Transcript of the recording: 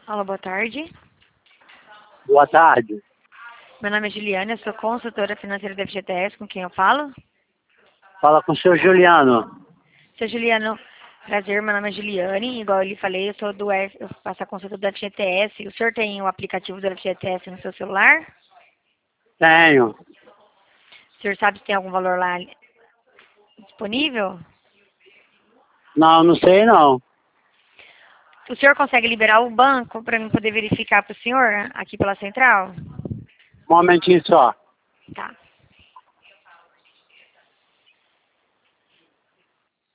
Alô, boa tarde. Boa tarde. Meu nome é Juliana, eu sou consultora financeira da FGTS, com quem eu falo? Fala com o seu Juliano. Seu Juliano, prazer, meu nome é Juliane, igual eu lhe falei, eu faço a consulta da FGTS. O senhor tem o aplicativo da FGTS no seu celular? Tenho. O senhor sabe se tem algum valor lá disponível? Não, não sei não. O senhor consegue liberar o banco para mim poder verificar para o senhor aqui pela central? Um momentinho só. Tá.